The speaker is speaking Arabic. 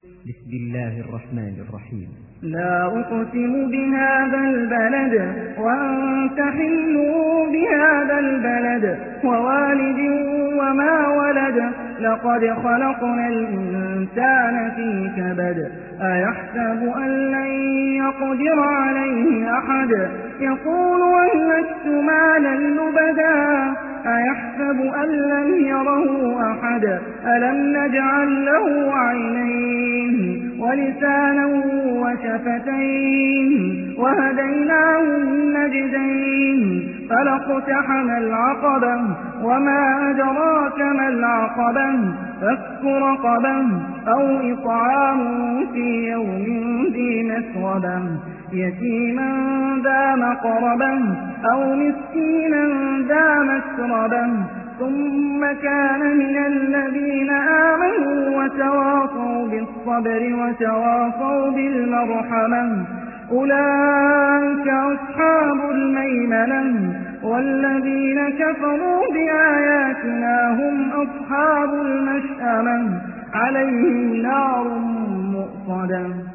بسم الله الرحمن الرحيم. لا أقسم بهذا البلد وأنت حل بهذا البلد ووالد وما ولد لقد خلقنا الإنسان في كبد أيحسب أن لن يقدر عليه أحد يقول أهلكت مالا لبدا أيحسب أن لم يره أحد ألم نجعل له عينين ولسانا وشفتين وهديناه النجدين فلاقتحم العقبة وما أدراك ما العقبة فك رقبة أو إطعام في يوم ذي مسغبة يتيما ذا مقربة أو مسكينا ذا مسربة ثم كان من الذين آمنوا وتواصوا بالصبر وتواصوا بالمرحمة أولئك أصحاب الميمنة والذين كفروا بآياتنا هم أصحاب المشأمة عليهم نار مؤصدة.